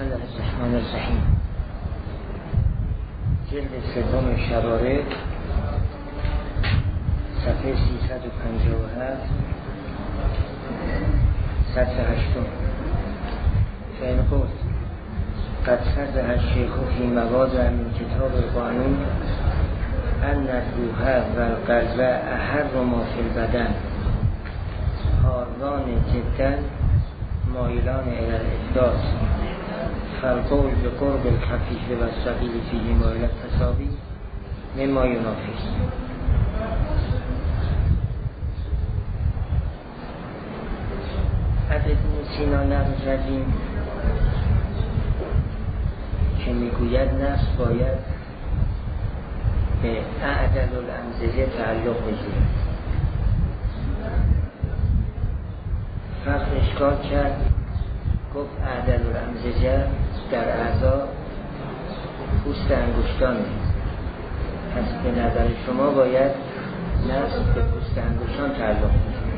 الله الرحمن الرحیم. جلد سوم شوارد، صفحه 357، سطر 8. فإن قلت قد صرح الشيخ في مواضع من كتاب القانون أن الروح والقلب أحر ما في البدن حاران جدا مایلان الى الافداد، فالقول بقرب الخفیف و الثقیل فیه مایل التساوی مما ینافی. از ابن سینا نقل کردیم که میگوید نفس باید به اعدل الامزجه تعلق بگیرد. فرق اشکال کرد، گفت اعدل الامزجه در اعضا پوست انگشتان نیست، پس به نظر شما باید نفس به پوست انگشتان تعلق بگیرد،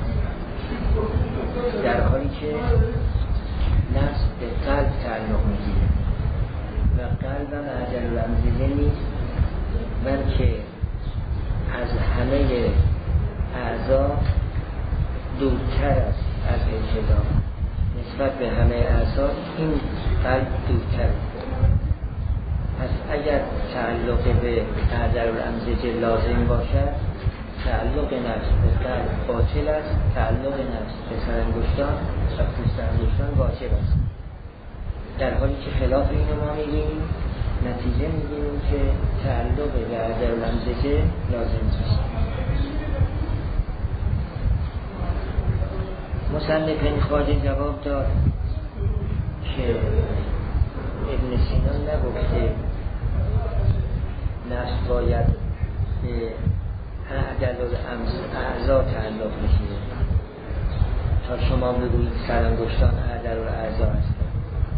در حالی که نفس به قلب تعلق میگیره و قلب هم اعدل الامزجه نیست، بلکه از همه اعضا دورتر است. از ابتدا نسبت به همه اعضا این قلب دورتر. پس اگر تعلق به اعدل الامزجه لازم باشد، تعلق نفس به قلب باطل است، تعلق نفس به سرانگشتان و پوست انگشتان واجب است. در حالی که خلاف اینو ما می‌بینیم، نتیجه می‌گیریم که تعلق به اعدل الامزجه لازم است. مصنف این خواجه جواب داد که ابن سینا نگفته نفس باید به اعدل الاعضا تعلق بگیره تا شما بگویید سرانگشتان اعدل الاعضا هستند،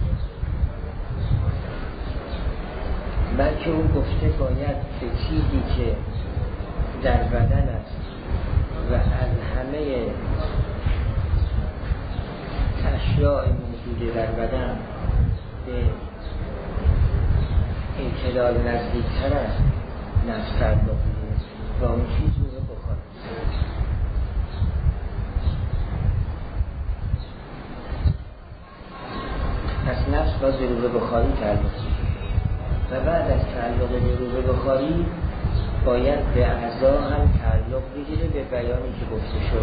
بلکه او گفته باید به چیزی که در بدن است و از همه اشیاء موجود در بدن به اعتدال نزدیکتر است نفس تعلق بگیرد و اون چیز روح بخاری. پس نفس باز به روح بخاری تعلق بگیرد و بعد از تعلق به روح بخاری باید به اعضا هم تعلق بگیره به بیانی که گفته شد.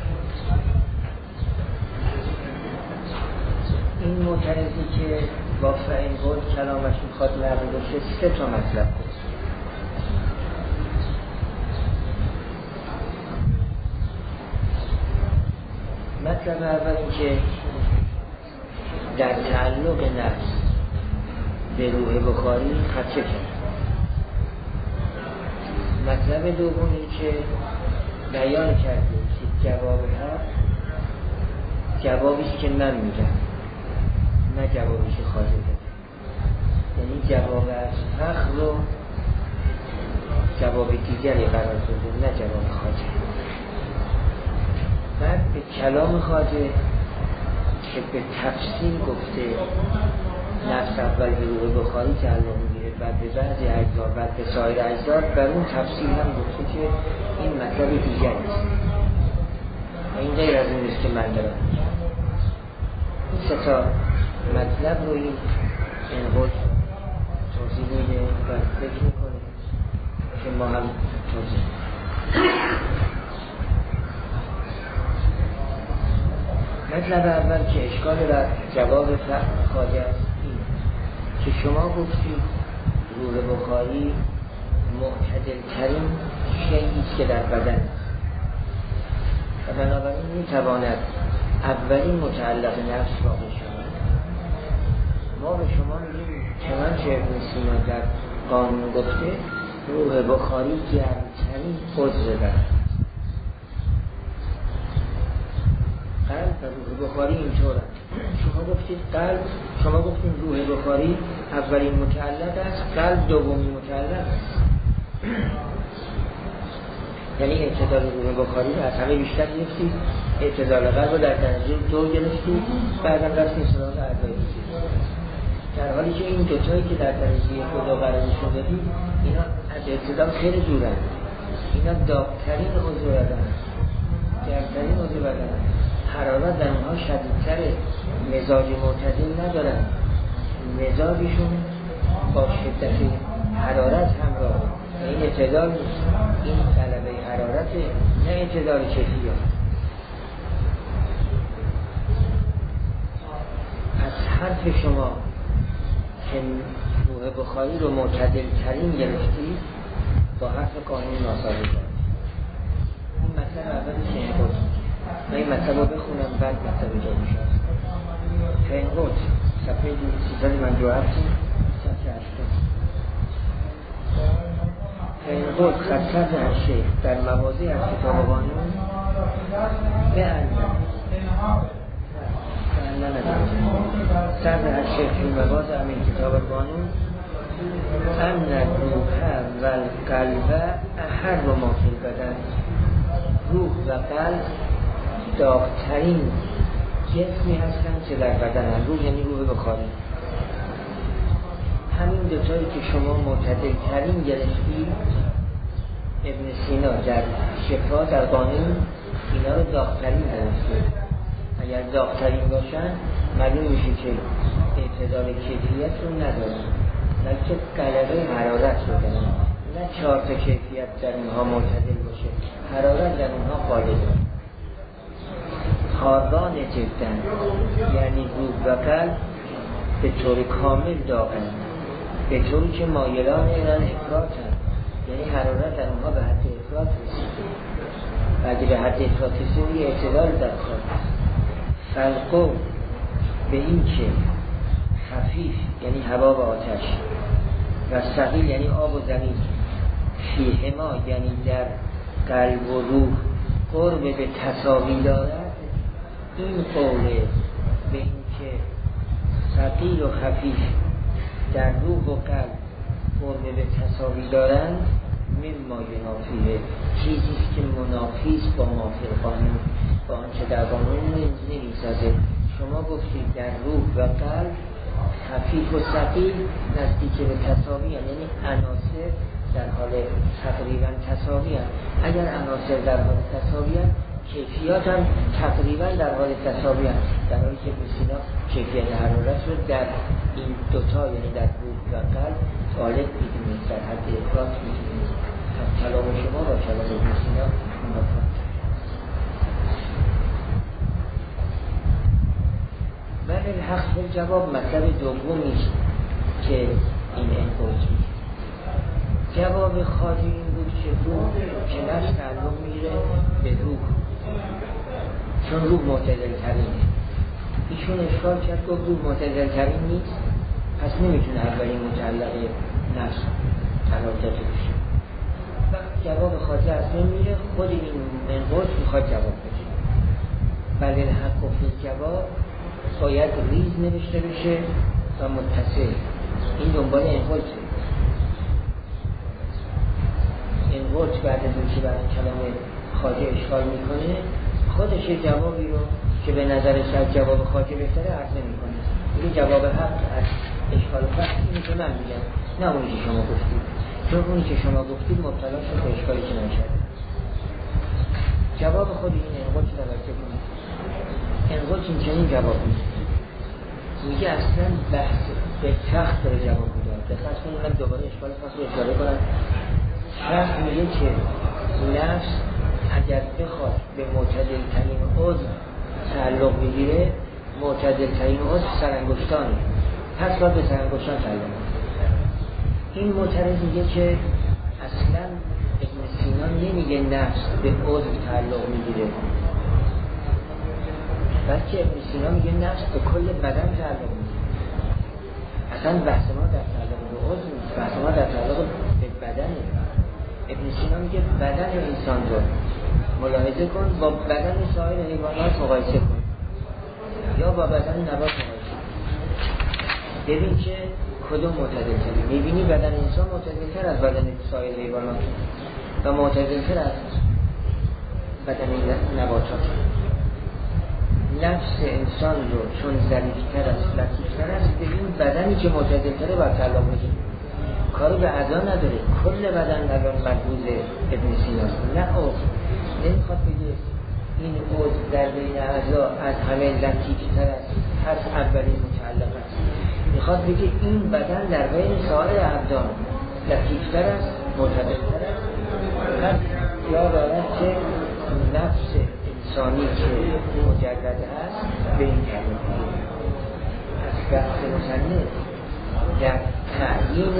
این معترضی که با فعین قول کلامش میخواد نقل بشه 3 تا مطلب بود. مطلب اول این که در تعلق نفس به روح بخاری خدشه کرد. مطلب دوم این که بیان کرده که جواب هست جوابیست که من میگم، نه جوابی که خواهده داده. یعنی جواب از فخر رو جواب دیگری قرار داده، نه جواب خواهده. بعد به کلام خواهده که به تفصیل گفته نفس اول به روح بخاری تعلق میگیره، بعد به بعضی اجزا، بعد به سایر اجزا، بر اون تفصیل هم گفته که این مطلب دیگری است. این غیر از این است که من دارم. 3 تا مطلب رو این قول توضیح میده و فکر میکنه که ما هم توضیح. مطلب اول که اشکال در جواب خواجه است این که شما گفتید روح بخاری معتدل ترین شیئیست که در بدن است و بنابراین میتواند اولین متعلق نفس واقع شود. ما به شما میگیم چنانچه ابن سینا در قانون گفته روح بخاری گرمترین عضو بدن است. قلب و روح بخاری اینطور است. شما گفتید قلب، شما گفتید روح بخاری اولین متعلق است، قلب دومین متعلق است. یعنی اعتدال روح بخاری رو از همه بیشتر گرفتید، اعتدال قلب رو در درجه 2 گرفتید، بعدم رفتید سراغ اعضای دیگه. در حالی که این دوتایی که در درجه خدا قرارشون دادی اینا از ابتدا خیلی دورن، اینا داغ‌ترین عضو بدن، گرمترین عضو بدن، حرارت در اونها شدیدتره، مزاج معتدل ندارن، مزاجشون با شدت حرارت همراه، این اعتدال نیست، این طلبه حرارته نه اعتدال کیفیت. از حرف شما که روح بخاری رو معتدل ترین گرفتی با حرف قانون ناسازگار. این مطلب اولش این بود. من این مطلب رو بخونم بعد مطلب جا میشه. فینگوت صفحه 357 صفحه 8. فینگوت خطر الشیخ در مواضع از کتاب قانون به صدر الشیخ فی مواضع من کتاب قانون ان الروح و القلب احر و ما فی البدن. روح و قلب داغ‌ترین جسمی هستند که در بدن هستند. روح یعنی روح بخاری. همین دوتایی که شما معتدل ترین گرفتی، ابن سینا در شفا در قانون اینا رو داغ‌ترین گرفتی. اگر داغ‌ترین باشن معلوم میشه که اعتدال کیفیت رو ندارن، بلکه غلبه حرارت رو دارن. نه 4 تا کیفیت در اونها معتدل باشه، حرارت در اونها غالبه. خاردان جدن یعنی روح و قلب به طور کامل داغن، به طوری که مایلان ایران افراط هست، یعنی حرارت در اونها به حد افراط رسیده. اگه به حد افراط رسیده یه اعتدال در کار است. فالقو به این که خفیف یعنی هوا و آتش و ثقیل یعنی آب و زمین، فیهما یعنی در قلب و روح قرب به تساوی دارد. این قوله به این که ثقیل و خفیف در روح و قلب قرب به تساوی دارند، مما ینافیه چیزیست که منافیست با ما فی القانون، با آنچه در قانون نمی‌سازه. شما گفتید در روح و قلب خفیف و ثقیل نزدیک به تساوی، یعنی عناصر در حال تقریبا تساوی هست. اگر عناصر در حال تساوی هست، کیفیات هم تقریبا در حال تساوی هست، در حالی که بسیار کیفیت حرارت رو در این دوتا یعنی در روح و قلب غالب می‌دونید، در حد افراط می‌دونید. کلام شما با کلام بسیار موافق. ولی الحق جواب مطلب دومی است که این انگوز میشه. جواب خالی این بود که روح که نفس تعلق میگیره به روح، چون روح معتدل ترینه. ایشون اشکال کرد گفت روح معتدل ترین نیست، پس نمیتونه اولین متعلق نفس قرار داده بشه. وقت جواب خالی از نمیره، خود این انگوز میخواد جواب بده. ولی الحق فی جواب باید ریز نوشته بشه و متصل. این دنبال انقلطه. انقلط بعد از اینکه برای کلام خواجه اشکال میکنه، خودش جوابی رو که به نظر شاید جواب خواجه بهتره عرض میکنه. این جواب حق از اشکال فقط اینی که من میگم، نه اونی که شما گفتید، چون اونی که شما گفتید مبتلا شد به اشکالی که نشد. جواب خود این انقلط رو توجه کنید. انقلط این چنین جواب نیست. میگه اصلا بحث به تخت داره جواب میده. دقت کنید، من دوباره اشکال فصل رو اشاره کنم. تخت میگه که نفس اگر بخواد به معتدل ترین عضو تعلق بگیره، معتدل ترین عضو سرانگشتانه، پس باید به سرانگشتان تعلق بگیره. این معترض میگه که اصلا ابن سینا نمیگه نفس به عضو تعلق میگیره، بلکه ابن سینا میگه نفس به کل بدن تعلق میگیره. اصلا بحث ما در تعلق به عضو نیست، بحث ما در تعلق به بدنه. ابن سینا میگه بدن انسان رو ملاحظه کن با بدن سایر حیوانات مقایسه کن، یا با بدن نبات مقایسه کن، ببین که کدوم معتدل تره. میبینی بدن انسان معتدل تر از بدن سایر حیوانات و معتدل تر از بدن نباتات. نفس انسان رو چون ظریف‌تر است، لطیف‌تر است، به این بدن بدنی که معتدل تره باید تعلق بگیره. کارو به اعضا نداره، کل بدن الان مربوط ابن سیناست، نه عضو. نمیخواد بگه این عضو در بین اعضا از همه لطیفتر است، پس اولین متعلق است. میخواد بگه این بدن در بین سایر ابدان لطیفتر است، معتدلتر است. پس یا دارد که نفس انسانی که مجرد هست به این تعلق میگیره. از بحث مصنف در تعیین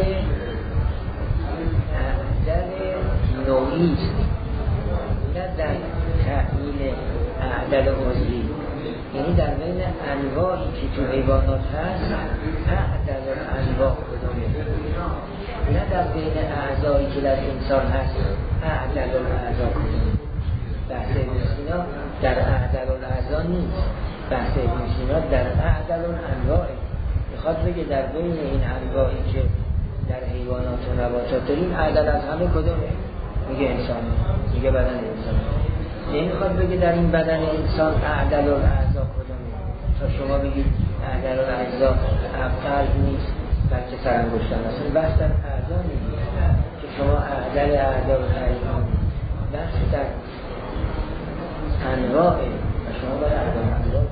اعدل نوعی است، نه در تعیین اعدل عضوی. یعنی در بین انواعی که تو حیوانات هست اعدل انواع کدومه، نه در بین اعضایی که در انسان هست اعدل الاعضا کدومه. بحث ابن سینا در اعدل الاعضا نیست، بحث ابن سینا در اعدل الانواع. میخواد بگه در بین این انواعی که در حیوانات و نباتات داریم اعدل از همه کدومه؟ میگه انسان، میگه بدن انسان. نمیخواد بگه در این بدن انسان اعدل الاعضا کدومه تا شما بگید اعدل الاعضا قلب نیست بلکه سرانگشتان است. بحث در اعضا نیست که شما اعدل اعضا رو تعیین کنید، بحث در انواع و شما باید اعدل انواع.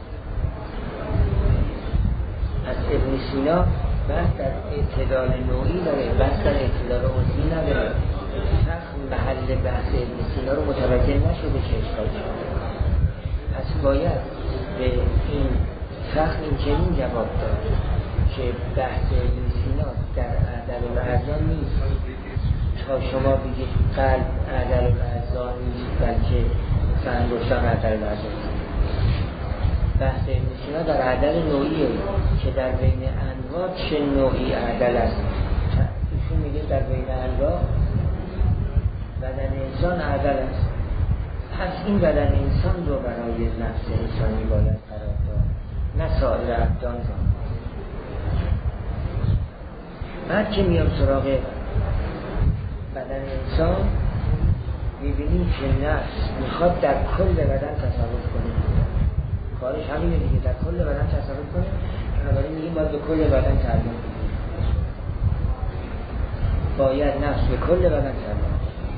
از ابن سینا بحث در اعتدال نوعی داره، بحث در اعتدال عضوی نداره. شخص محل بحث ابن سینا رو متوجه نشده که اشکال شده. پس باید به این شخص این چنین جواب داد که بحث ابن سینا در اعدل الاعضا نیست تا شما بگید قلب اعدل الاعضا نیست بلکه سرانگشتان اعدل الاعضا. بحث ابن سینا در اعدل نوعیه که در بین انواع چه نوعی اعدل است. ایشون میگه در بین انواع بدن انسان اعدل است. پس این بدن انسان رو برای نفس انسانی باید قرار داد، نه سایر ابدان رو. بعد که میام سراغ بدن انسان میبینیم که نفس میخواد در کل بدن تصرف کنه. کارش همینه دیگه، در کل بدن تصرف کنه. بنابراین میگیم باید به کل بدن تعلق باید نفس به کل بدن تعلق،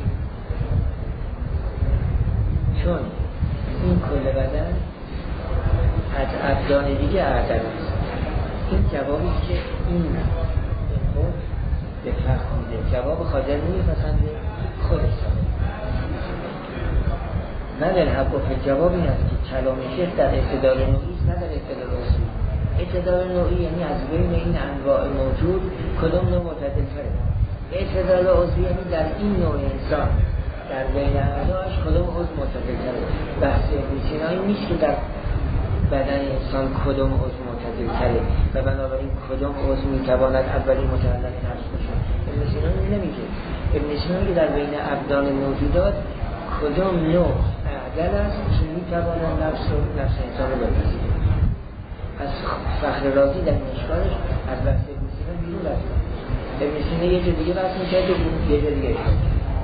چون این کل بدن از ابدان دیگه اعدل است. این جوابی که این خود به فرق میده، جواب خاطر نمیپسنده خودش ساده. من الحق فی الجواب این است که کلام شیخ در اعتدال نوعی است، نه در اعتدال عضوی. اعتدال نوعی یعنی از بین این انواع موجود کدوم نوع معتدل‌تره. اعتدال عضوی یعنی در این نوع انسان در بین اعضاش کدوم عضو معتدل‌تره. بحث ابن سینا این نیست که در بدن انسان کدوم عضو معتدل‌تره و بنابراین کدوم عضو میتواند اولی متعلق نفس باشه. ابن سینا نمیگه. ابن سینا میگه در بین ابدان موجودات کدوم نوع اعدل است که میتواند نفس انسان رو بپذیره. پس فخر رازی در اشکالش از بحث ابن سینا بیرون رفت. ابن سینا یه جا دیگه بحث میکرد و یه جا دیگه اشکال.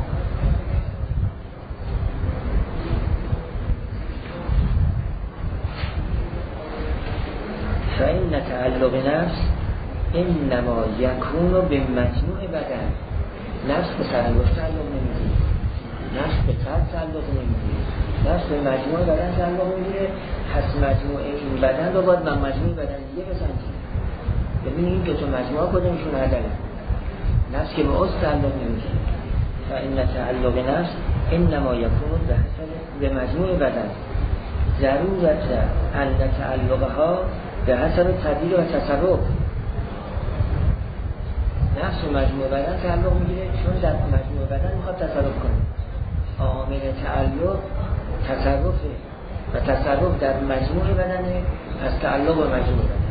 فإن تعلق نفس انما یکون به مجموع بدن. نفس به سرانگشت تعلق نمیگیره، نفس به قلب تعلق نمیگیره، نفس به مجموع بدن تعلق میگیره. پس مجموع این بدن رو باید من مجموع بدن دیگه بسنجیم. ببینید این دوتا مجموعه کدومشون عدله. نفس که به عضو تعلق نمیگیره. فإن تعلق نفس انما یکون به مجموع بدن. ضرورت ان تعلقها به حسب تدبیر و تصرف. نفس و مجموع بدن تعلق میگیره چون در مجموع بدن میخواد تصرف کنه. عامل تعلق تصرفه و تصرف در مجموع بدنه، پس تعلق به مجموع بدن.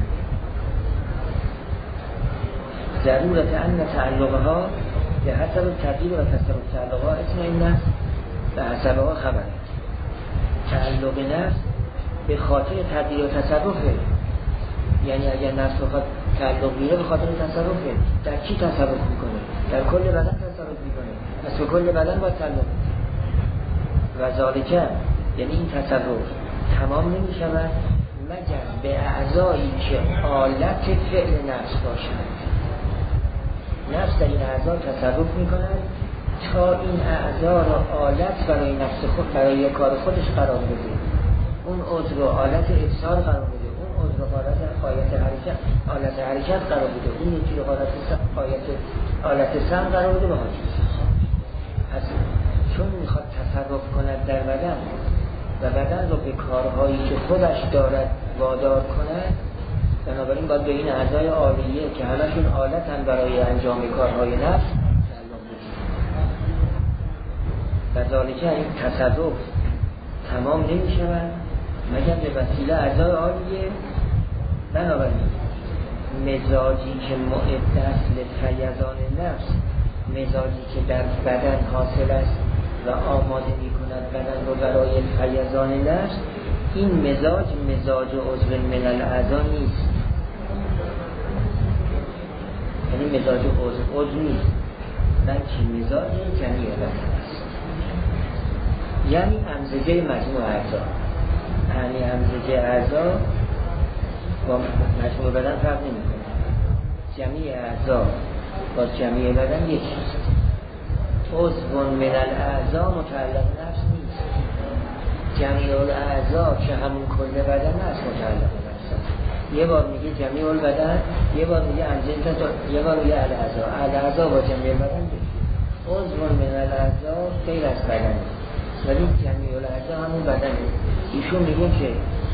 ضرورت ان تعلقها به حسب تدبیر و تصرف. تعلقها اسم این نفس به حسبها خبر. تعلق نفس به خاطر تدبیر و تصرفه. یعنی اگر نفس بخواد تعلق بیره به خاطر تصرفه. در کی تصرف میکنه؟ در کل بدن تصرف میکنه. پس به کل بدن باید تعلق و ذالکه یعنی این تصرف تمام نمیشود مگر به اعضایی که آلت فعل نفس باشند. نفس در این اعضا تصرف میکنند تا این اعضا را آلت برای نفس خود، برای کار خودش قرار بده. اون عضو رو آلت افسار قرار بده، اون عضو رو آلت حرکت قرار بده، اون یکی رو آلت سم قرار بده. به حاجی پس چون میخواد تصرف کند در بدن و بدن رو به کارهایی که خودش دارد وادار کند، بنابراین باید به این اعضای عالیه که همشون آلتن برای انجام کارهای نفس تعلق بدید. و ذالکه این تصرف تمام نمی شود مگر به وسیله اعضای عالیه. بنابراین مزاجی که معد است لفیضان نفس، مزاجی که در بدن حاصل است و آماده می کند بدن رو برای فیضان نفس، این مزاج عضو من الاعضا نیست. یعنی مزاج عضو نیست، بلکه مزاج جمیع بدن است. یعنی امزجه مجموع اعضا، یعنی امزجه اعضا با مجموع بدن فرق نمی کنه. جمیع اعضا با جمیع بدن یکیست. عضو من الاعضا متعلق نفس نیست. جمیع الاعضا که همون کل بدن است متعلق نفس است. یه بار میگه جمیع البدن، یه بار میگه یه بار میگه الاعضا با جمیع بدن یکی. عضو من الاعضا غیر از بدن، ولی جمیع الاعضا همون بدنه. ایشون میگه که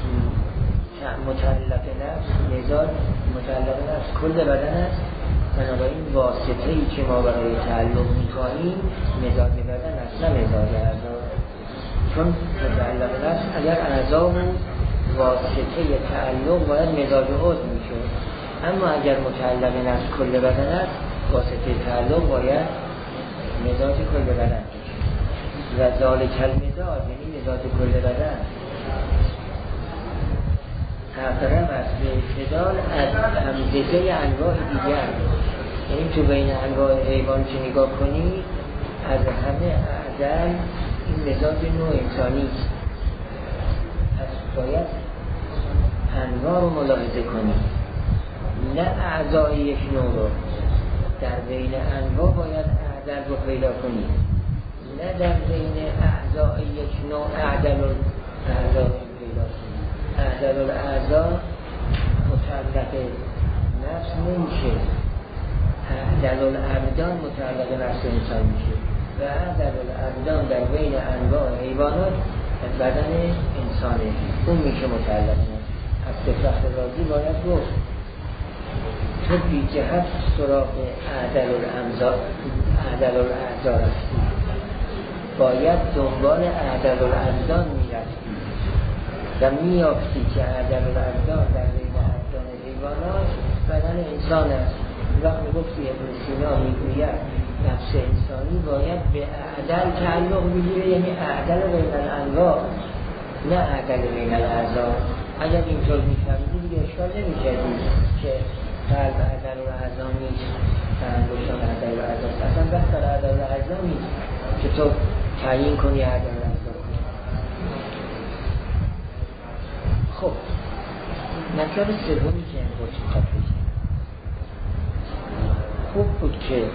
متعلق نفس، مزاج متعلق نفس کل بدن است. بنابراین واسطه‌ای که ما برای تعلق می‌خواهیم مزاج بدن است، نه مزاج اعضا. چون متعلق نفس اگر اعضا بود واسطه تعلق باید مزاج عضو می‌شد، اما اگر متعلق نفس کل بدن است واسطه تعلق باید مزاج کل بدن می‌شد. و ذالک المزاج یعنی مزاج کل بدن اقرب است به اعتدال از همزجه انواع دیگر. یعنی تو بین انواع حیوان که نگاه کنید از همه اعدل این مزاج نوع انسانی است. پس باید انواع رو ملاحظه کنید، نه اعضای یک نوع رو. در بین انواع باید اعدل رو پیدا کنید، نه در بین اعضای یک نوع اعدل رو پیدا کنید. اعدل الاعضا متعلق نفس نمیشه، اعدل الابدان متعلق نفس انسان میشه و اعدل الابدان در بین انواع حیوانات بدن انسانه، اون میشه متعلق نفس. از فخر رازی باید گفت تو بی جهت سراغ اعدل الاعضا رفتی، باید دنبال اعدل الابدان میرفتی و میافتی که اعدل الابدان در بین ابدان حیوانات بدن انسان است. وقتی گفتی ابن سینا میگوید نفس انسانی باید به اعدل تعلق بگیره، یعنی اعدل بین الانواع نه اعدل بین الاعضا. اگر اینطور میفهمیدی دیگه اشکال نمیکردی که قلب اعدل الاعضا نیست، انگشتان اعدل الاعضا، اصلا بحث در اعدل الاعضا نیست که تو تعیین کنی اعدل الاعضا. خب مطلب سومی که امروز میخواد بگیم، خوب بود که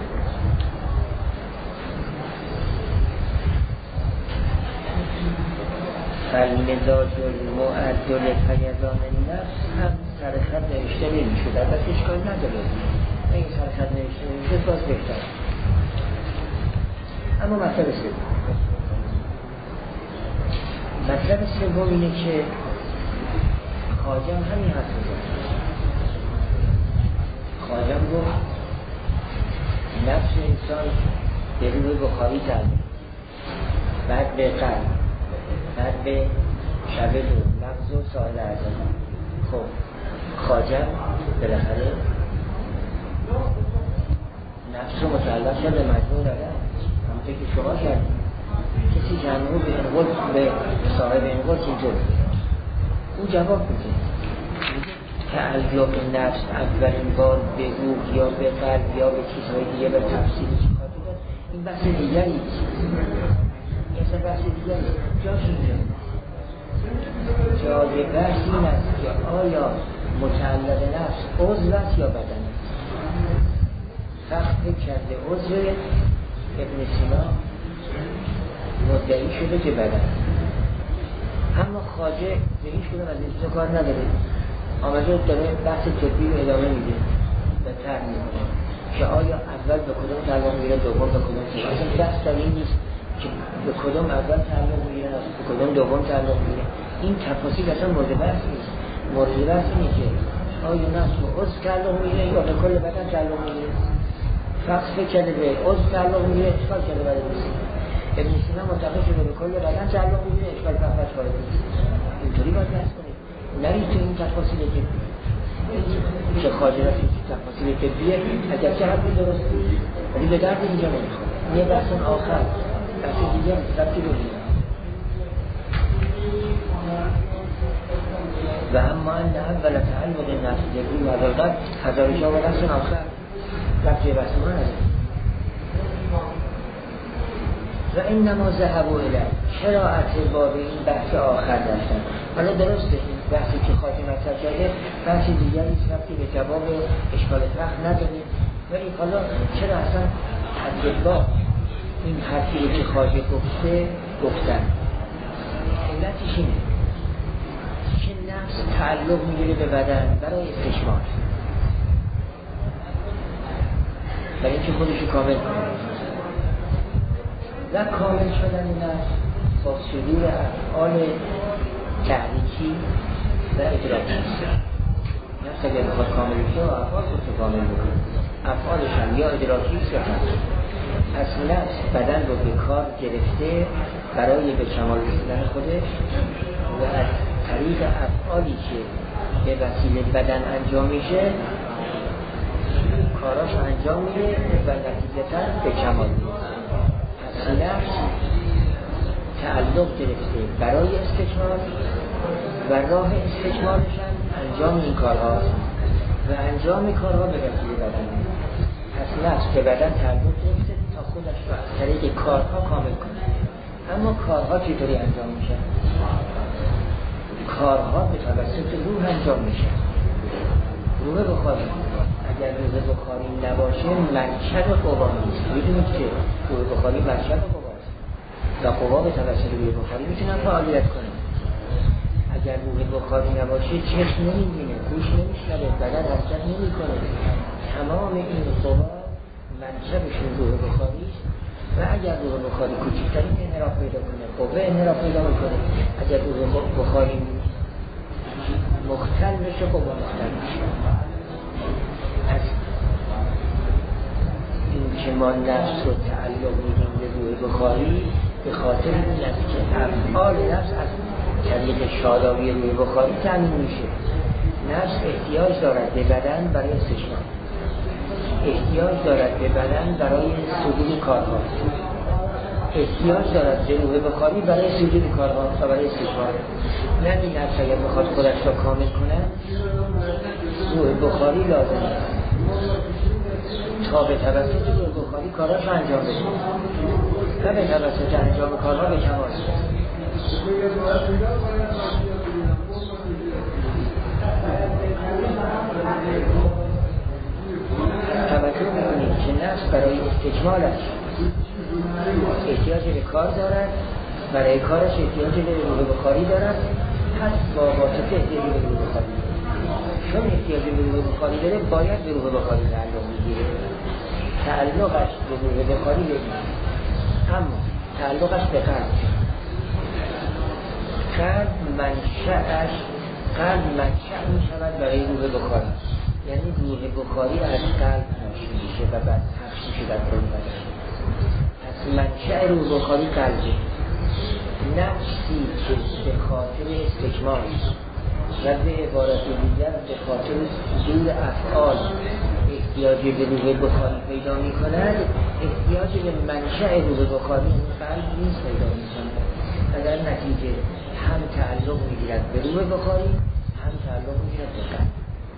فالمزاج المعدل فیضان النفس هم سرخط نوشته نمیشد. البته اشکال نداره این سرخط نوشته نمیشد، باز بهتر. اما مطلب سوم اینه که خواجم همین حرف بزن. خواجم گفت نفس انسان به روی بخاری تعلق، بعد به قلب، بعد به کبد و مغز و سایر اعضا. خب خواجم بالاخره نفس رو متعلق شد به مجموع بدن، همونطور که شما کردید. کسی که هنو به صاحب انقل اینطور او جواب میده تعلق نفس اولین بار به روح یا به قلب یا به چیزهای دیگه به تفسیری که خواهد داد، این بحث دیگری است. این اصلا بحث دیگری جاش اینجا. جای بحث این است که آیا متعلق نفس عضو است یا بدن است. فقط فکر کرده عضو، ابن سینا مدعی شده که بدن، اما خواجه به هیچ کدوم از این کار نداره، آمده داره بحث طبی رو ادامه میده و طرح میکنه که آیا اول به کدوم تعلق میگیره، دوم به کدوم تعلق میگیره. بحث در این نیست که به کدوم اول تعلق میگیره به کدوم دوم تعلق میگیره. این تفاصیل اصلا مورد بحث نیست. مورد بحث اینه که آیا نفس به عضو تعلق میگیره یا به کل بدن تعلق میگیره. فقط فکر کرده به عضو تعلق میگیره، اشکال کرده برای دوستی. ابن سینا معتقد شده به کل بدن تعلق میگیره، اشکال فقط وارد نیست. اینطوری باید بحث کنید، نرید تو این تفاصیل که خواجه رفت این تفاصیل طبیه اگر چه حرفی درستی ولی به درد اینجا نمیخواد. یه بحث آخر بحث دیگه رفتی رو میگه و اما ان اول تعلق نفس جبری و عدالت هزارشا و بحث آخر رفتی بحث ما هست و اینما ذهبوا الیه. چرا اعتبار به این بحث آخر داشتن؟ حالا درسته این بحثی که خواجه مطرح کرده بحث دیگری است که به جواب اشکال فقه نداریم، ولی حالا چرا اصلا اعتبار این حرفی که خواجه گفتن؟ علتش اینه که نفس تعلق میگیره به بدن برای استشمار، برای اینکه خودشو کامل کنه و کامل شدن نفس با صدور افعال تحریکی و ادراکی است. نفس اگر بخواد کامل بشه و افعال خودشو کامل بکنه، افعالش هم یا ادراکی است یا تحریکی. پس نفس بدن رو به کار گرفته برای به کمال رسیدن خودش و از طریق افعالی که به وسیله بدن انجام میشه کاراش انجام میده و نتیجتا به کمال میرسه. نفس تعلق گرفته برای استکمال و راه استکمالش هم انجام این کارهاست و انجام کارها به وسیله بدن. پس نفس به بدن تعلق گرفته تا خودش رو از طریق کارها کامل کنه. اما کارها چطوری انجام میشه؟ کارها به توسط روح انجام میشه. روح بخاری اگر روح بخاری نباشه منشأ قوا نیست. میدونید که روح بخاری منشأ قواست و قوا به توسط روح بخاری میتونن فعالیت کنه. اگر روح بخاری نباشه چشم نمیبینه، گوش نمیشنوه، بدن حرکت نمیکنه. تمام این قوا منشأشون روح بخاری است و اگر روح بخاری کوچکترین انحراف پیدا کنه قوه انحراف پیدا میکنه. اگر روح بخاری مختل بشه قوا مختل میشه. پس این که ما نفس رو تعلق میدیم به روح بخاری به خاطر این است که افعال نفس از طریق شادابی روح بخاری تامین میشه. نفس احتیاج دارد به بدن برای استشمار، احتیاج دارد به بدن برای صدور کارها، احتیاج دارد به روح بخاری برای صدور کارها و برای استشمار. نه این نفس اگر بخواد خودش را کامل کنه روح بخاری لازم است تا به توسط روح بخاری کاراش انجام بده و به توسط انجام کارها به کمال رسد. توجه می‌کنید که نفس برای استکمالش احتیاج به کار دارد، برای کارش احتیاج به روح بخاری دارد. پس با واسطه احتیاج به روح بخاری چون احتیاج به روح بخاری داره باید به روح بخاری تعلق میگیره. تعلقش به روح بخاری بگیره، اما تعلقش به قلب منشأ می شود برای روح بخاری. یعنی روح بخاری از قلب ناشی میشه و بعد پخش میشه در کل بدن. پس منشأ روح بخاری قلبه. نفسی که به خاطر استکمال و به عبارت دیگر به خاطر صدور افعال احتیاج به روح بخاری پیدا می کند، احتیاج به منشأ روح بخاری قلب نیست پیدا می کند و در نتیجه هم تعلق می گیرد به روح بخاری هم تعلق می گیرد به قلب.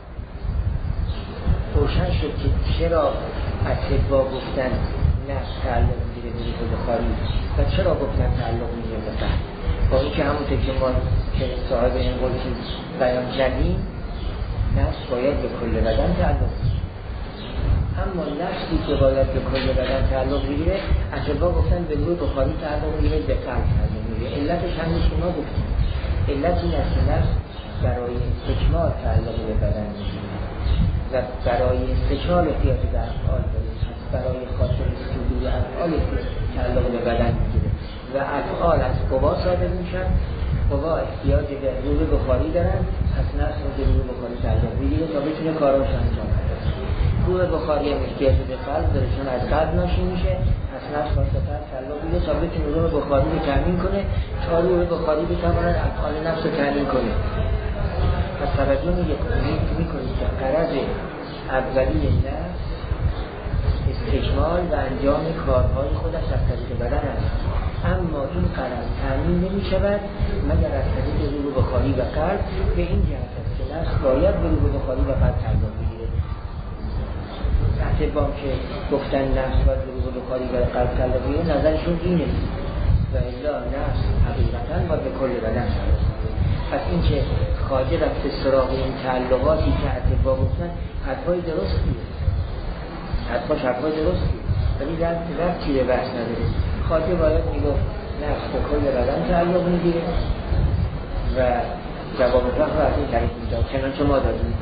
روشن شد که چرا اطباء گفتن نفس تعلق می گیرد به روح بخاری و چرا گفتن تعلق می گیرد به قلب. با اینکه همونطور که ما که صاحب این قول که بیان کردیم نفس باید به کل بدن تعلق بگیره. اما نفسی که باید به کل بدن تعلق بگیره اطباء گفتن به روح بخاری تعلق بگیره، به قلب تعلق بگیره. علتش هم نیست که ما گفتیم، علت این است که نفس برای استکمال تعلق به بدن میگیره و برای استکمال احتیاج به افعال داره، برای خاطر صدور افعال تعلق به بدن میگیره و افعال از قوا صادر میشن، قوا احتیاج به روح بخاری دارن، پس نفس به روح بخاری تعلق بگیره تا بتونه کاراش انجام بده. روح بخاری هم احتیاج به قلب داره چون از قلب ناشی میشه، پس نفس باید به قلب تعلق بگیره تا بتونه روح بخاری رو تامین کنه، تا روح بخاری بتواند افعال نفس رو تامین کنه. پس توجه میکنید که غرض اولی نفس استکمال و انجام کارهای خودش از طریق بدن است، اما این غرض تامین نمی شود مگر از طریق روح بخاری و قلب. به این جهت است که نفس باید به روح بخاری و قلب تعلق بگیره. اطباء که گفتن نفس باید به روح بخاری و قلب تعلق بگیره نظرشون اینه و الا نفس حقیقتا باید به کل بدن تعلق بگیره. پس این که خواجه رفته سراغ این تعلقاتی که اطباء گفتن حرفای درستیه، حرفای درستیه، ولی ربطی به بحث نداره. خواجه باید میگفت نفس به کل بدن تعلق میگیره و جواب فقط رو از این طریق میداد چنانچه ما دادیم.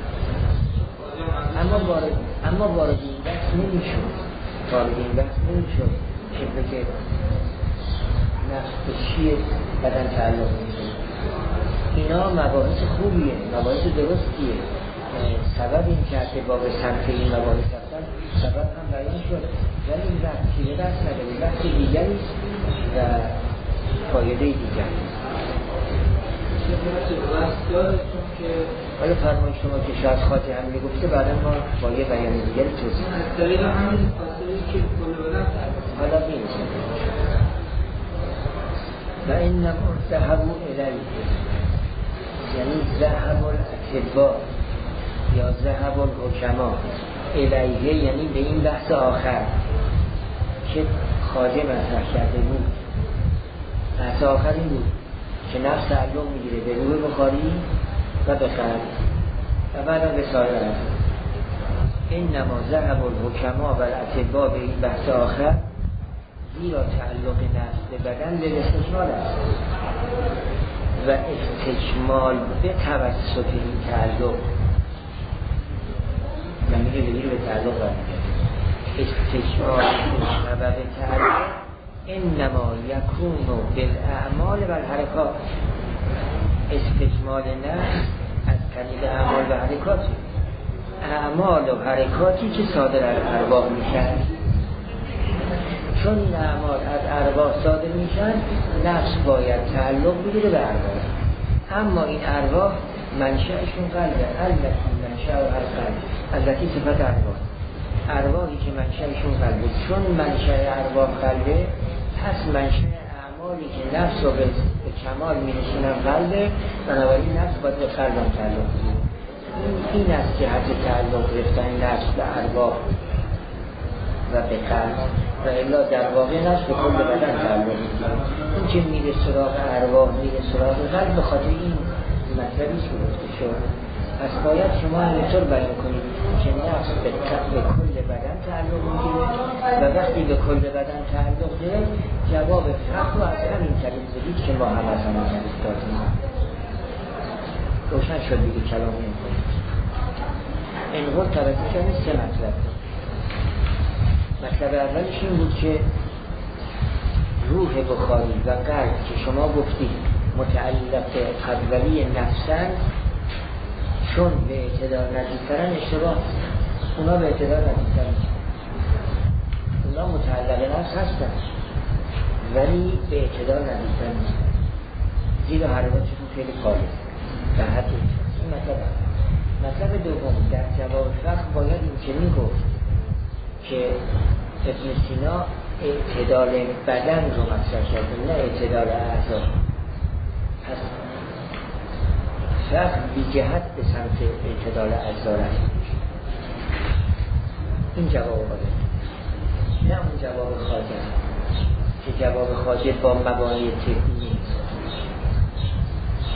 اما وارد این بحث نمیشد که بگه نفس به چیه بدن تعلق میگیره. اینا مباحث خوبیه، مباحث درستیه. سبب این که اطباء به سمت این مباحث رفتن سبب هم بیان شد، ولی این بحثی به دست نداره، بحث دیگری و فایده دیگری. حالا فرمایش شما که شاید خواجه هم گفته بعدا ما با یه بیان دیگری توضیح از طریق همین فاصله که کل بدن حالا میرسیم. و اینم ذهبوا الیه، یعنی ذهب الاطباء یا ذهب الحکما الیه، یعنی به این بحث آخر که خواجه مطرح کرده بود. بحث آخر این بود که نفس تعلق میگیره به روح بخاری و به قلب و بعدم به سایر اعضا. انما ذهب الحکما و الاطباء به این بحث آخر زیرا تعلق نفس به بدن به استکمال است و استکمال به توسط این تعلق یعنی به تعلق برمیگرده. استکمال سبب تعلق انما یکون بالاعمال و الحرکات. استکمال نفس از طریق اعمال و حرکات، اعمال و حرکاتی که صادر از ارواح میشن. چون این اعمال از ارواح صادر میشن نفس باید تعلق بگیره به ارواح، اما این ارواح منشأشون قلبه. البته منشأ و قلب، البته صفت ارواحی که منشأشون قلبه، چون منشأ ارواح قلبه پس منشأ اعمالی که نفس رو به کمال میرسونن قلبه، بنابراین نفس باید به قلب هم تعلق بگیره. این است که حد تعلق گرفتن نفس به ارواح و به قلب و الا در واقع نفس به کل بدن تعلق میگیره. این که میره سراغ ارواح میره سراغ قلب به خاطر این مطلبی که گفته شد. پس باید شما همینطور بیان کنید که نفس به کل بدن تعلق میگیره و وقتی به کل بدن تعلق گرفت جواب فقط رو از همین طریق بدید که ما هم از همین طریق دادیم. روشن شد دیگه کلام این کنید. این قول توجه کنید سه مطلب. مطلب اولش این بود که روح بخاری و قلب که شما گفتید متعلق اولی نفسن، چون به اعتدال نزدیکترن اشتباه، اونا به اعتدال نزدیکترن، اونا متعلق نفس هستن ولی به اعتدال نزدیکترن، زیرا حرکاتشون خیلی کاره در حد این مطلب دوم در جواب فقط باید این چنین گفت که ابن سینا اعتدال بدن رو مطرح کرده نه اعتدال اعضا. پس فقط بی جهت به سمت اعتدال اعضا رفت. این جواب باید نه اون جواب خواجه که جواب خواجه با مبانی طبی نیست.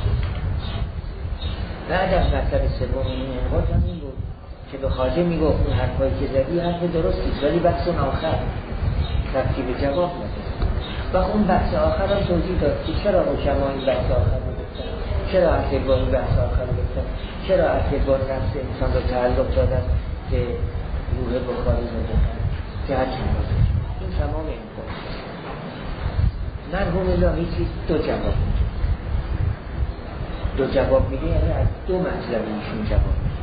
بعد از مطلب سوم این انقاذ هم این بود که به خواجه میگفت اون حرفایی که زدی حرف درستیست ولی بحث آخر ترتیب جواب نداره. و اون بحث آخر هم توضیح داد که چرا حکما این بحث آخر رو گفتن، چرا اصل با این بحث آخر رو گفتن، چرا اصل با نفس انسان رو تعلق دادن به روح بخاری رو گفتن که هرچی بازش این تمام این بحث. مرحوم الهی چیز دو جواب میده، یعنی از دو مطلب ایشون جواب میده.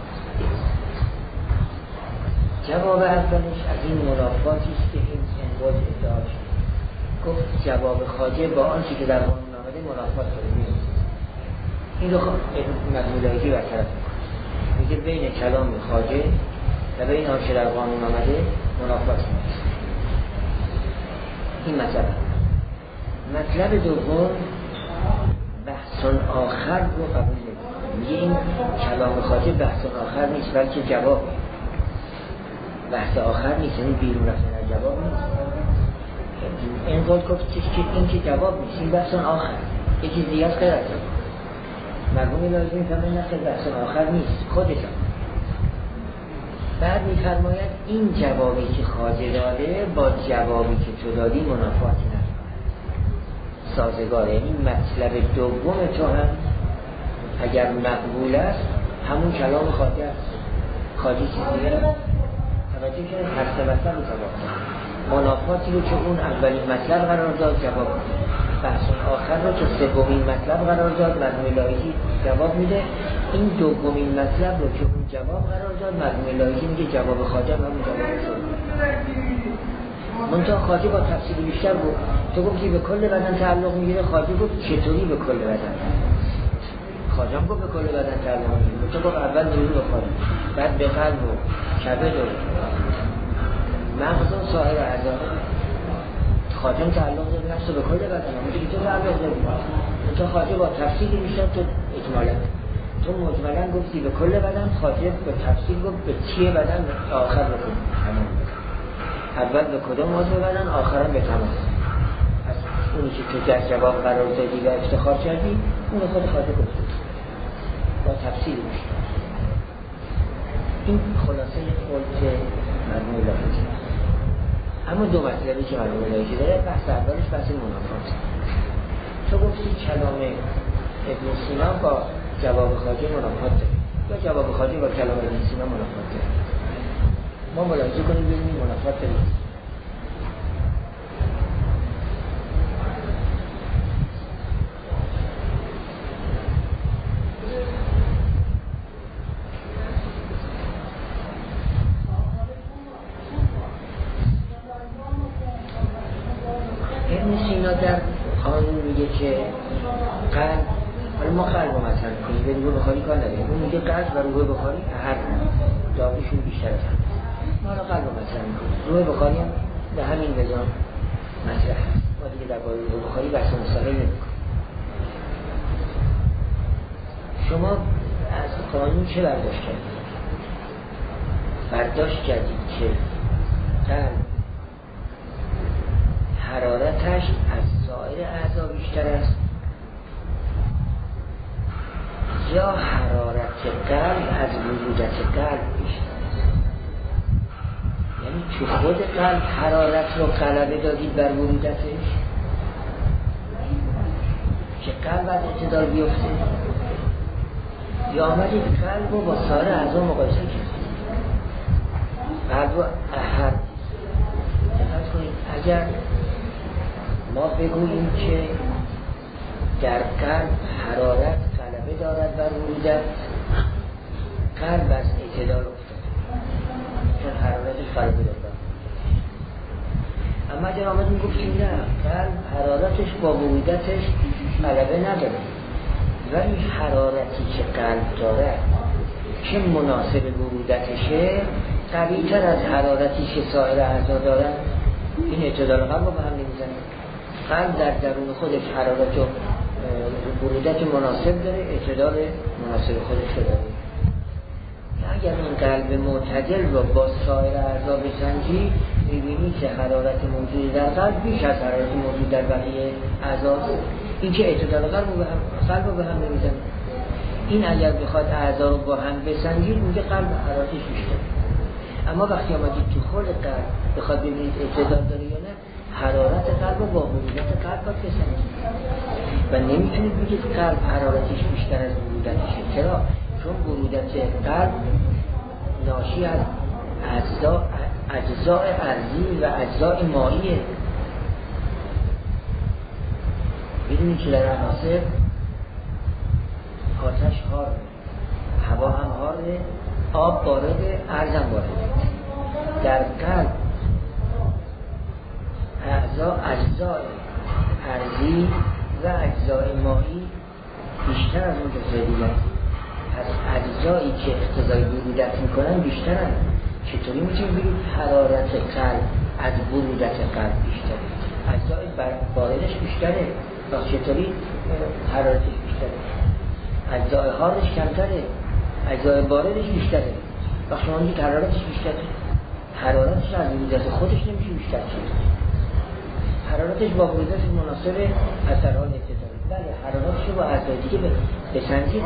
جواب اولش از این منافاتیست که این انقاذ ادعا شد. گفت جواب خواجه با آنچه که در قانون آمده منافات داره. این رو مدمولایگی برطرف میکنه، میگه بین کلام خواجه و بین آنچه در قانون آمده منافات نیست. این مطلب دوم بحث آخر رو قبول نمی‌کنه. میگه این کلام خواجه بحث آخر نیست بلکه جواب. بحث آخر نیست، یعنی بیرون رفتن جواب نیست. انقاذ گفتش که این که جواب نیست، این بحث آخر یکی دیگه از غیر از جواب. مرحوم الهی میفهمه نه که بحث آخر نیست، خود جواب. بعد میفرماید این جوابی که خواجه داده با جوابی که تو دادی منافاتی نداره، سازگاره. این مطلب دوم تو هم اگر مقبول است همون کلام خواجه است. خواجه چیزیه توجه کنید، هر سه مطلب رو جواب منافاتی رو که اون اولین مطلب قرار داد جواب میده، بحث آخر رو که سومین مطلب قرار داد مرحوم الهی جواب میده، این دومین مطلب رو که اون جواب قرار داد مرحوم الهی میگه جواب خواجه همون جواب شد. منتها خواجه با تفصیل بیشتر بود. تو گفتی به کل بدن تعلق میگیره، خواجه گفت چطوری به کل بدن؟ خواجه هم گفت به کل بدن تعلق میگیره، تو گفت اول نوری به خواجه، بعد به قلب و کبد و مغز و سایر اعضا. خواجه تعلق داره نفس به کل بدن، میگه تو تعلق داری. تو خواجه با تفصیل بیشتر تو اجمالا، تو مجملا گفتی به کل بدن، خواجه به تفصیل گفت به چیه بدن آخر بکن. اول به کدام عضو بدن، آخرا به تمام. از اونی که تو در جواب قرار دادی و افتخار کردی اون خود خواجه گفت با تفصیل بیشتر. این خلاصه قول که مرحوم الهی. اما دو مطلبی که مرحوم الهی داره، بحث اولش بحث منافات. تو گفتی کلام ابن سینا با جواب خواجه منافات داره یا جواب خواجه با کلام ابن سینا منافات داره. ما ملاحظه کنیم ببینیم منافات داره. ابن سینا در قانون میگه که قلب، حالا ما قلب رو مطرح کنیم به روح بخاری کار نداریم، اون میگه قلب و روح بخاری هر داغیشون بیشتر از هم. ما را قلب رو مطرح میکنیم، روح بخاری هم به همین نظام مطرح هست. ما دیگه در باره روح بخاری بحث مصالحه نمیکنیم. شما از قانون چه برداشت کردید؟ برداشت کردید که قلب حرارتش از سایر اعضا بیشتر است یا حرارت قلب از وجودت قلب بیشتر است؟ یعنی تو خود قلب حرارت رو غلبه دادید بر وجودتش که قلب از اعتدال بیفته، یا آمدید قلب رو با سایر اعضا مقایسه کردید؟ قلب رو احد دقت کنید. اگر ما بگوییم که در قلب حرارت غلبه دارد بر وجودت، قلب از اعتدال افتاده چون حرارتش غلبه دارد. اما اگر آمدیم گفتیم نه، قلب حرارتش با وجودتش غلبه نداره ولی حرارتی که قلب دارد که مناسب وجودتشه قوی تر از حرارتی که سایر اعضا دارن، این اعتدال قلب رو به هم نمیزنه. قلب در درون خودش حرارت و برودت مناسب داره، اعتدال مناسب خودش داره. اگر این قلب معتدل رو با سایر اعضا بسنجی می‌بینی که حرارت موجود در قلب بیش از حرارت موجود در بقیه اعضا. این که اعتدال قلب رو به هم نمیزنه. این اگر بخواد اعضا رو با هم بسنجید میگه قلب حرارتش بیشتره. اما وقتی آمدید تو خود قلب بخواد ببینید اعتدال داره یا نه، حرارت قلب رو با برودت قلب باید بسنجید و نمیتونید بگید قلب حرارتش بیشتر از برودتشه. چرا؟ چون برودت قلب ناشی از اجزاء ارضی و اجزاء مائیه. بدونید که در عناصر آتش حاره، هوا هم حاره، آب بارده، ارض هم بارده. در قلب اجزاء ارضی و اجزاء مایی بیشتر از اون جزء دیگر. پس اجزایی که اقتضای برودت میکنن بیشترن. چطوری میتونیم بگید حرارت قلب از برودت قلب بیشتره؟ اجزای باردش بیشتره، پس چطوری حرارتش بیشتره؟ اجزای حارش کمتره، اجزای باردش بیشتره، پس شما میگید حرارتش بیشتره. حرارتش از برودت خودش نمیشه بیشتر شد. حرارتش با برودت مناسب از در حال اعتدال. بله حرارتش رو با اجزای دیگه بسنجید.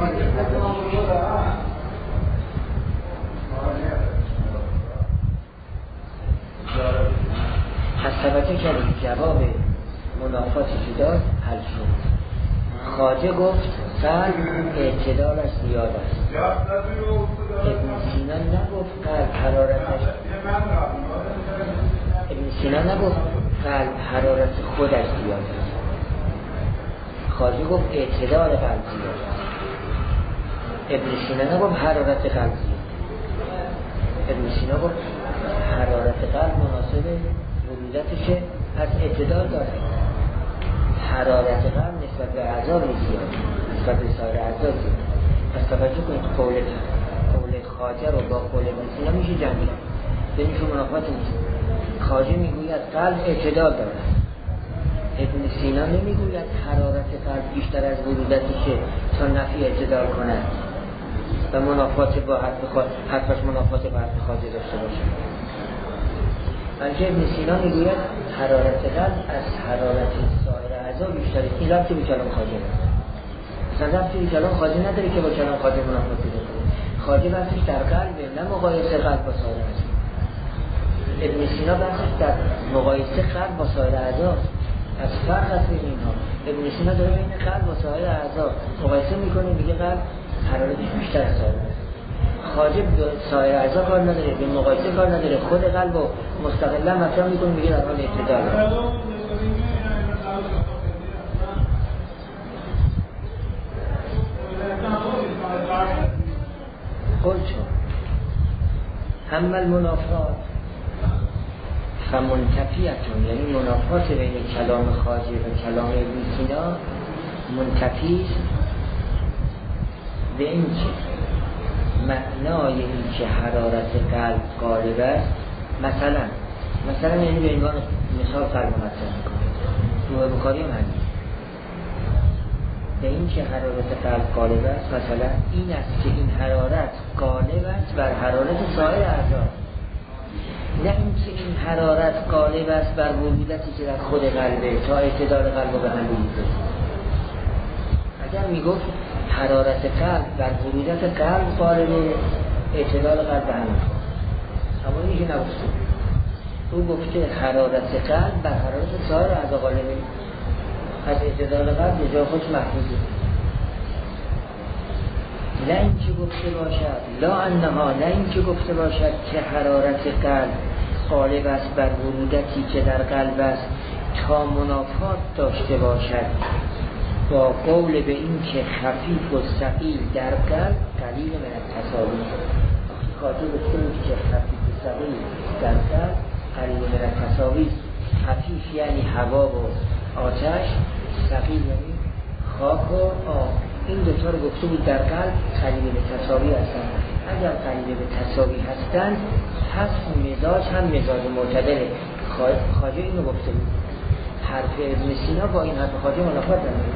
از توجه کردیم جواب منافاتی که داد حل شد. خواجه گفت قلب اعتدالش زیاد است. ابن سینا نگفت قلب حرارتش، ابن سینا نگفت قلب حرارت خودش زیاد است. خواجه گفت اعتدال قلب زیاد است. ابن سینا نگفت حرارت قلب زیاد. ابن سینا گفت حرارت قلب مناسب برودتش از اعتدال داره. حرارت قلب نسبت به اعضا زیاد، نسبت به سایر اعضا زیاد. پس توجه کنید قول خواجه رو با قول ابن سینا میشه جمع کرد، بینشون منافات نیست. خواجه میگوید قلب اعتدال داره، ابن سینا نمیگوید حرارت قلب بیشتر از برودتشه تا نفی اعتدال کنند و منافات با حرفش منافات با حرف خواجه داشته باشه. بلکه ابن سینا میگوید حرارت قلب از حرارت سایر اعضا بیشتره. این ربطی به کلام خواجه نداره، اصلا ربطی به کلام خواجه نداره که با کلام خواجه منافات پیدا کنه. خواجه بحثش در قلبه، نه مقایسه قلب با سایر اعضا. ابن سینا بحثش در مقایسه قلب با سایر اعضا. از فرق هست بین اینها. ابن سینا داره بین قلب با سایر اعضا مقایسه میکنه، میگه قلب حرارتش بیشتر از سایر اعضا. خواجه سایر اعضا کار نداره، به مقایسه کار نداره، خود قلب رو مستقلا مطرح میکنه، میگه در حال اعتدال. قلت اما المنافات فمنتفیتون، یعنی منافات بین کلام خواجه و کلام ابن سینا منتفی به این که معنای این که حرارت قلب غالب است، مثلا یعنی به عنوان مثال قلب مطرح میکنه، روح بخاری هم همین، به این که حرارت قلب غالب است مثلا این است که این حرارت غالب است بر حرارت سایر اعضا، نه این که این حرارت غالب است بر برودتی که در خود قلبه تا اعتدال قلب رو به هم می‌ریزه. اگر میگفت حرارت قلب بر برودت قلب غالب، اعتدال قلب به هم می‌خوره، اما اینی که نگفته. او گفته حرارت قلب بر حرارت سایر اعضا غالبه، از اعتدال قلب به جای خودش محفوظه. نه این که گفته باشد لا انها، نه این که گفته باشد که حرارت قلب غالب است بر برودتی که در قلب است تا منافات داشته باشد با قول به این که خفیف و ثقیل در قلب قلیل من التساوی. خاطر گفته بود که خفیف و ثقیل در قلب قلیل من التساوی. خفیف یعنی هوا و آتش، ثقیل یعنی خاک و آب. این دوتا رو گفته بود در قلب قلیل به تساوی هستند. اگر قلیل به تساوی هستند پس مزاج هم مزاج معتدله. خواجه اینو گفته بود. حرف ابن سینا با این حرف خواجه منافات نداره.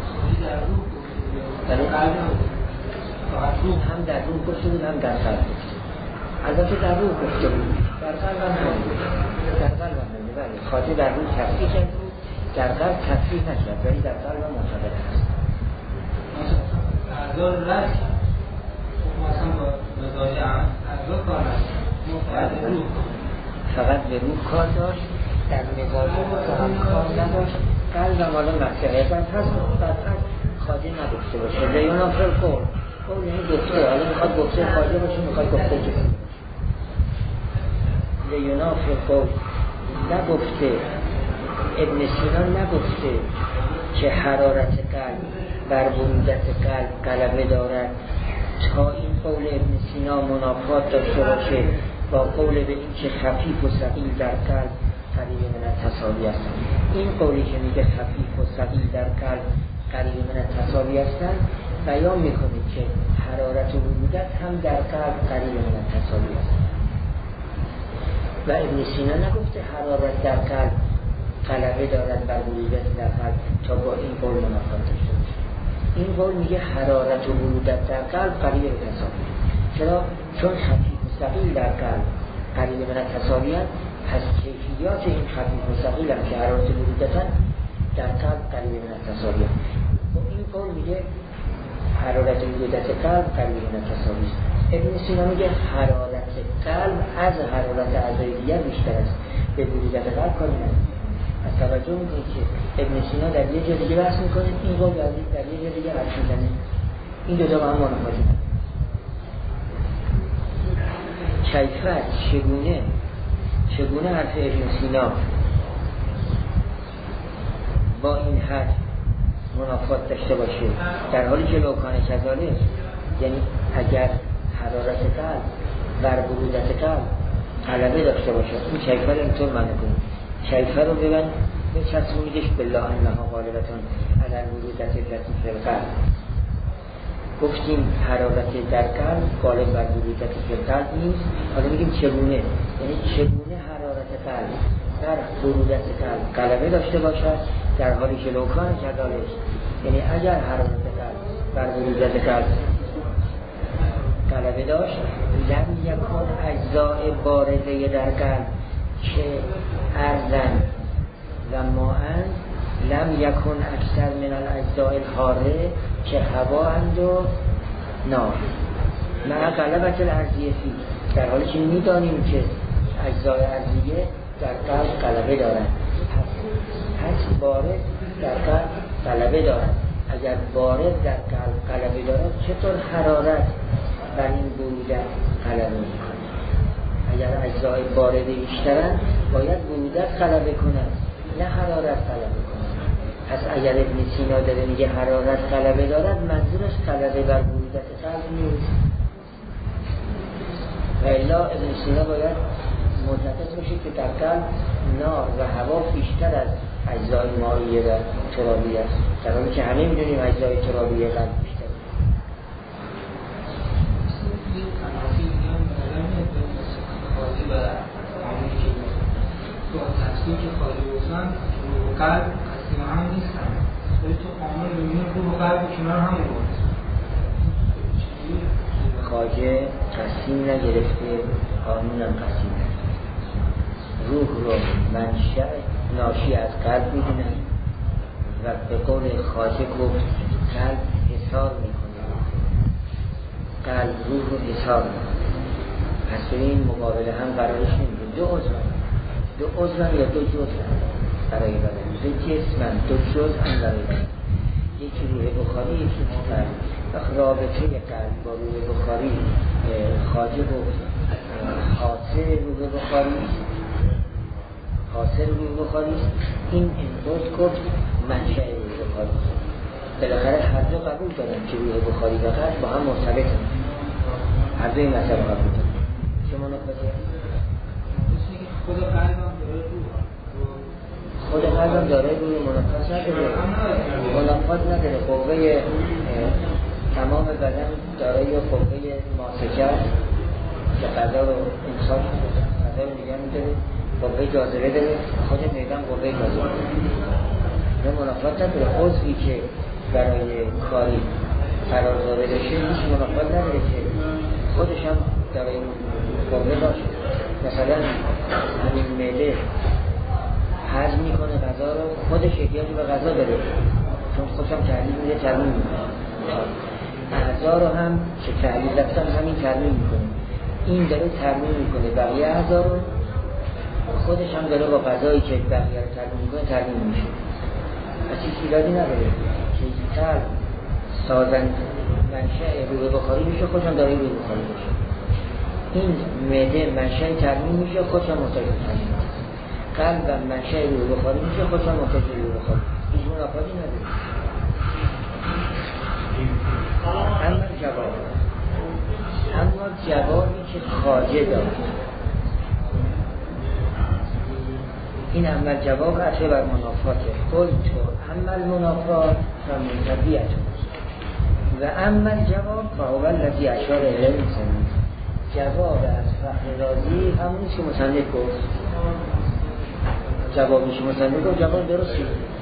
در روح هم در روح گفته بود، هم در قلب گفته بود. البته در روح گفته بود، در قلب هم نمیده، در قلب هم نمیده. خواجه در روح تفریح کرد بود، در قلب تفریح نکرد، ولی در قلب هم معتدل هست. غذا رو رد کرد. مثلا با مزاج غذا کار نداشت، فقط به روح کار داشت، در مزاج هم کار نداشت. قلبم حالا مسئله هست، قطعا خواجه نگفته باشه. لیونا فرقور قول یعنی گفته، حالا میخواد گفته خواجه باشه، میخواد گفته کسی باشه. لیونا فرقور نگفته، ابن سینا نگفته که حرارت قلب بر برودت قلب غلبه دارد تا این قول ابن سینا منافات داشته باشه با قول به این که خفیف و ثقیل در قلب قریب من التساوی هستند. این قولی که میگه خفیف و ثقیل در قلب قریب من التساوی هستند بیان میکنه که حرارت و برودت هم در قلب قریب من التساوی هستند. و ابن سینا نگفته حرارت در قلب غلبه دارد بر برودت در قلب تا با این قول منافات داشته باشه. این قول میگه حرارت و برودت در قلب قریب من التساوی. چرا؟ چون خفیف و ثقیل در قلب قریب من التساوی هست، پس کیفیات این خفیف و ثقیل هم که حرارت و برودت در قلب قریب من التساوی هست. و این قول میگه حرارت و برودت قلب قریب من التساوی است. ابن سینا میگه حرارت قلب از حرارت اعضای دیگر بیشتر است، به برودت قلب کاری نداره. از توجه میکنید که ابن سینا در یه جا دیگه بحث میکنه، این قول در یه جا دیگه حرف میزنه. این دو تا با هم منافاتی نداره. کیفیت چگونه حرف ابن سینا با این حرف منافات داشته باشه، در حالی که لوکانه کذاله، یعنی اگر حرارت قلب بر برودت قلب غلبه داشته باشه، این کیفیت رو اینطور معنی کنید. کیفیت رو ببین به چسبونیدش بالله انها غالبتون علی البرودت التي فی القلب. گفتیم حرارت در قلب غالب بر برودت فی القلب نیست. حالا میگیم چگونه، یعنی چگونه حرارت قلب بر برودت قلب غلبه داشته باشد در حالی که لوکان کذالک، یعنی اگر حرارت قلب بر برودت قلب غلبه داشت لم یکن اجزاء بارزه در قلب که ارزن و ماءن لم یکن اکثر من الاجزاء الحاره که هوا اند و نار مع غلبت الارضیه فی، در حالی که میدانیم که اجزای ارضیه در قلب غلبه دارند. پس بارد در قلب غلبه دارد. اگر بارد در قلب غلبه دارد چطور حرارت بر این برودت غلبه میکنه؟ اگر اجزای بارد بیشترند باید برودت غلبه کنند نه حرارت غلبه کنند. پس اگر ابن سینا داره میگه حرارت غلبه دارد، منظورش غلبه بر برودت قلب نیست. و الا ابن سینا باید معتقد باشه که در قلب نار و هوا بیشتر از اجزای مائیه و ترابی است، در حالی که همه میدونیم اجزای ترابی قلب بیشتر. تو تصویر که خواهی بودن قلب قسیم هم نیستن، ولی تو قانون میبینی روح و قلب کنار هم بود. خواجه قسیم نگرفته، قانونم قسیم نگرفته. روح رو منشأ ناشی از قلب میدونن و به قول خواجه گفت قلب حصار میکنه، قلب روح رو حصار میکنه. پس به این مقابله هم قرارش نمیده. دو عضوان یا دو جزء برای بدن، دو جسمن دو جزء هم برای بدن، یکی روح بخاری یکی قلب. و رابطه قلب با روح بخاری خواجه گفت حاصل روح بخاری است. این امروز گفت منشأ روح بخاری است. بالاخره هر دو قبول دارن که روح بخاری و قلب با هم مرتبطن، هر دوی مسئله قبول دارن. شما نکته خود قلبم داره روی منافات نداره. قوه تمام بدن دارای قوه ماسکه است که غذا رو انسان غذا رو نگه می‌داره، قوه جاذبه داره، خود میدان قوه جاذبه داره. منافات نداره. عضوی که برای کاری قرار داره بشه هیچ منافات نداره که خودش هم دارای قوه باشه. مثلا همین معده هضم میکنه غذا رو، خودش احتیاج به غذا داره چون خودش هم تحلیل میده، ترمیم میکنه. اعضا رو هم که تعلیل رفتن همین ترمیم میکنه. این داره ترمیم میکنه بقیه اعضا رو، خودش هم داره با غذایی که بقیه رو ترمیم میکنه ترمیم میشه. پس هیچ ایرادی نداره که قلب سازند منشأ روح بخاری میشه، خودش هم داره روح بخاری میشه. این معده منشأ ترمیم میشه، خودش هم محتاج به ترمیم. قلب و منشأ روح بخاری میشه، خودش هم محتاج به روح بخاری. هیچ منافاتی نداره. اما جوابی که خواجه داد، این اول جواب عطفه بر منافاته. قلت اما المنافات و منتبیت و اما الجواب فهو الذی اشار الیه المصنف. جواب از فخر رازی همونی که مصنف گفت. جوابی که مصنف گفت جواب درستی.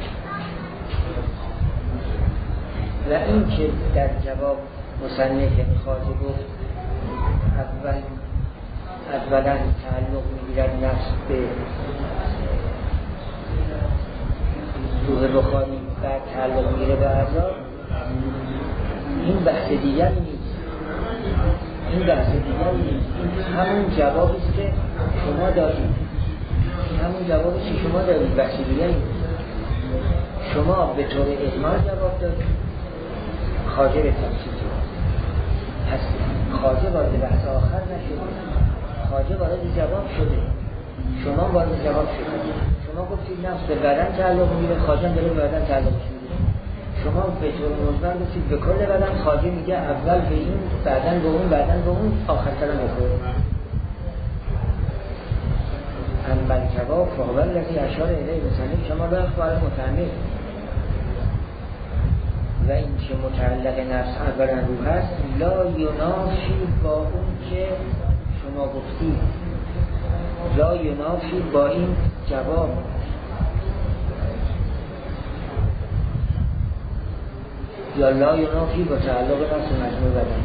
و این که در جواب مصنف خواجه گفت اولا تعلق میگیرد نفس به روح بخاری، بعد تعلق میگیره به اعضا، این بحث دیگری نیست. این همون جوابی است که شما دارید. بحث دیگری نیست. شما به طور اجمال جواب دارید، خواجه به تفصیل پس خواجه وارد بحث آخر نشده، خواجه وارد جواب شده، شما وارد جواب شده. شما گفتید نفس به بدن تعلق میگیره، خواجه داره به بدن تعلق میگیره. شما به طور مجمل گفتید به کل بدن، خواجه میگه اول به این، بعدن به اون، بعدن به اون، آخرتر هم به کل. اما الجواب فهو الذی اشار الیه المصنف شما به اخبار متعمق. و این که متعلق نفس اولا روح هست، لا ینافی با اون که شما گفتید، لا ینافی با این جواب. یا لا ینافی با تعلق نفس مجموع بدن.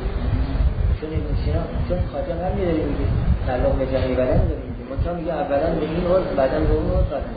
چون خاطر هم میداری میگه تعلق به جمعی بدن داری میگه، منطقه میگه اولا به این عرض، بعدن به اون عرض، بدن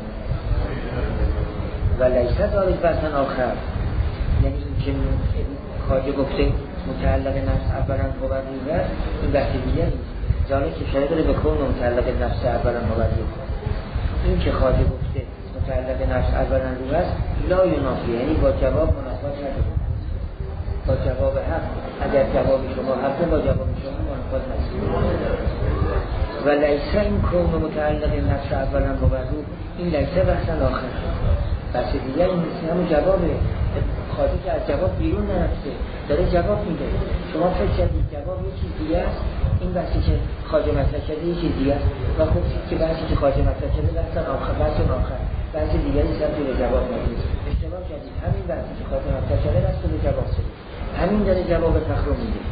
و لیست دارید بحثن آخر. یعنی این که خواجه گفته متعلق نفس اولا هو روح است، این بحث دیگه نیست. جالب که شاید داره به کون متعلق نفس اولا هو روح. این که خواجه گفته متعلق نفس اولا روح است، لا ینافی، یعنی با جواب منافات نداره، با جواب حق. اگر جواب شما حقه، با جواب شما منافات نداره. و لیسه این کون متعلق نفس اولا هو روح، این لیسه بحثن آخر، بحث دیگه نیست. همون جوابه. خواجه که از جواب بیرون نرفته، داره جواب میده. شما فکر کردید جواب یه چیز دیگه است، این بحثی که خواجه مطرح کرده یه چیز دیگه است، و خب که بحثی که خواجه مطرح کرده بحث آخر، بحث دیگری سمت به جواب ندید. اشتباه کردید. همین بحثی که خواجه مطرح کرده بحث به جواب شده، همین داره جواب فخر رو میده.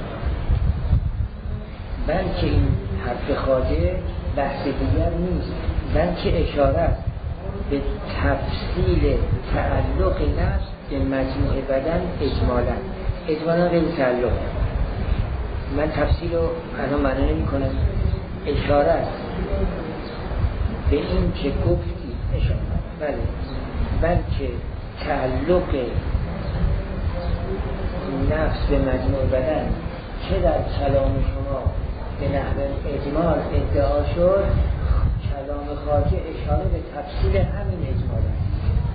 بلکه این حرف خواجه بحث دیگر نیست، بلکه اشاره است به تفصیل تعلق نفس به مجموع بدن اجمالا غیر تعلق. من تفصیل رو الان معنی نمی کنم، اشاره است به این که گفتی اشاره، بلکه تعلق نفس به مجموع بدن که در کلام شما به نحو اجمال ادعا شد، کلام خواجه اشاره به تفصیل همین اجمال است.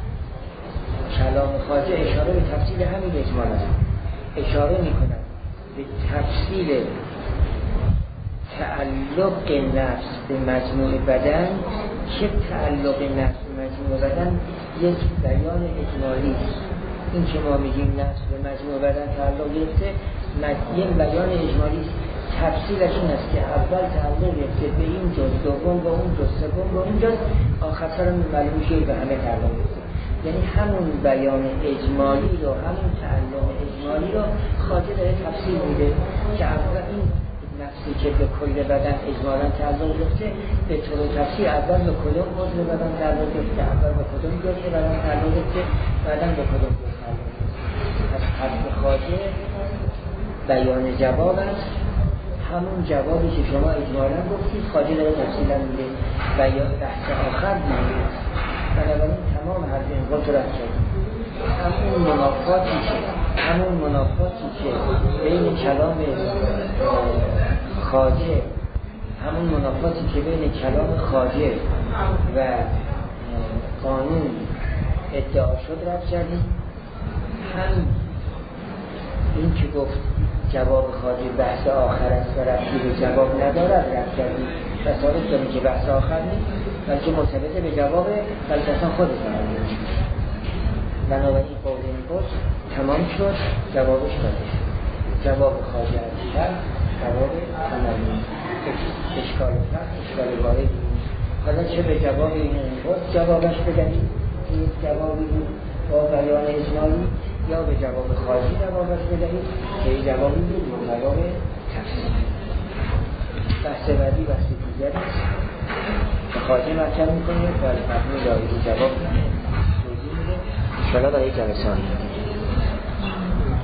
اشاره می کند به تفصیل تعلق نفس به مجموع بدن که تعلق نفس به مجموع بدن یک بیان اجمالی است. این که ما میگیم نفس به مجموع بدن تعلق گرفته، یک بیان اجمالی است. تفصیلش این است که اول تعلق گرفته به این جز، دوم به اون جز، سوم به اون جز، آخرتر معلوم شد به همه تعلق گرفته. یعنی همون بیان اجمالی رو، همون تعلق اجمالی رو خواجه داره تفصیل میده که اول این نفسی که به کل بدن اجمالا تعلق گرفته، به طور تفصیل اول به کدوم عضو بدن تعلق گرفته، اول به کدوم جزء بدن تعلق گرفته، بعدا به کدوم جزء تعلق گرفته. پس حرف خواجه بیان جواب است، همون جوابی که شما اجمالا گفتید خواجه داره تفصیلا میده و یا بحث آخر میده. بنابراین تمام حرف این قلت رو رد شد. همون منافاتی که بین کلام خواجه و قانون ادعا شد رد کردیم. هم این که گفت جواب خواجه بحث آخر است و ربطی به جواب ندارد رد کردیم و ثابت کنیم که بحث آخر نیست بلکه مرتبط به جواب بلکه اصلا خودتان است. بنابراین قول این گفت تمام شد، جوابش داده شد. جواب خواجه از شر جواب تمامی اشکال فرق اشکال واردی. حالا چه به جواب این گفت جوابش بدهید این جوابی بود با بیان اجمالی، یا به جواب خواجه جوابش بدهید که این جوابی بود با جواب تفصیلی. بحث بعدی بحث دیگر است که خواجه مطرح میکنه و مبنی داری جواب توضیح میده انشاءالله برای جلسه